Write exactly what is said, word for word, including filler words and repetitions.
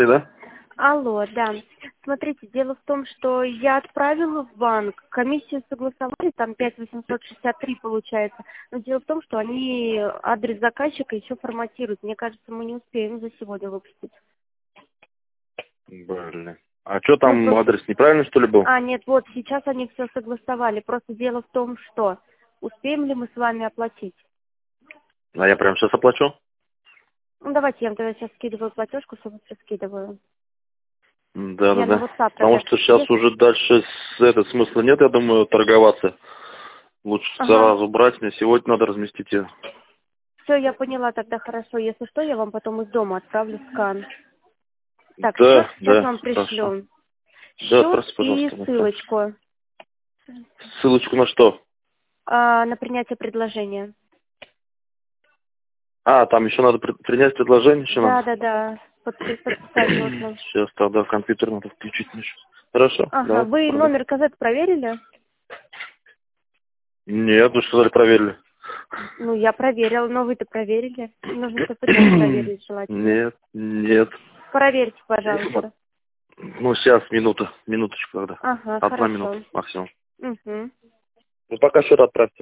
Да? Алло, да. Смотрите, дело в том, что я отправила в банк, комиссию согласовали, там пять тысяч восемьсот шестьдесят три получается. Но дело в том, что они адрес заказчика еще форматируют. Мне кажется, мы не успеем за сегодня выпустить. Блин. А что Ну, там, просто... адрес неправильный, что ли, был? А, нет, вот, сейчас они все согласовали. Просто дело в том, что успеем ли мы с вами оплатить? А я прям сейчас оплачу? Ну, давайте я вам тогда сейчас скидываю платежку, все быстро скидываю. Я на Да-да-да. WhatsApp Потому тогда. что сейчас Если... уже дальше с этого смысла нет, я думаю, торговаться. Лучше Ага. сразу брать, мне сегодня надо разместить ее. Все, я поняла тогда хорошо. Если что, я вам потом из дома отправлю скан. Так, счет Да, сейчас да, вам хорошо. пришлю. Да, Счет спроси, и пожалуйста, на что. ссылочку Ссылочку на что? а, на принятие предложения. А, там еще надо при- принять предложение, еще Да, надо. да, да. Подпи- подписать нужно. Сейчас тогда компьютер надо включить еще. Хорошо, Ага, давай, вы попробуй. номер КЗ проверили? Нет, вы сказали, проверили. Ну, я проверила, но вы-то проверили. Нужно, чтобы вы тоже проверили желательно. Нет, нет. Проверьте, пожалуйста. Ну, сейчас, минута, минуточку, когда. Ага, Одна минута хорошо. максимум. Угу. Ну, пока счет отправьте.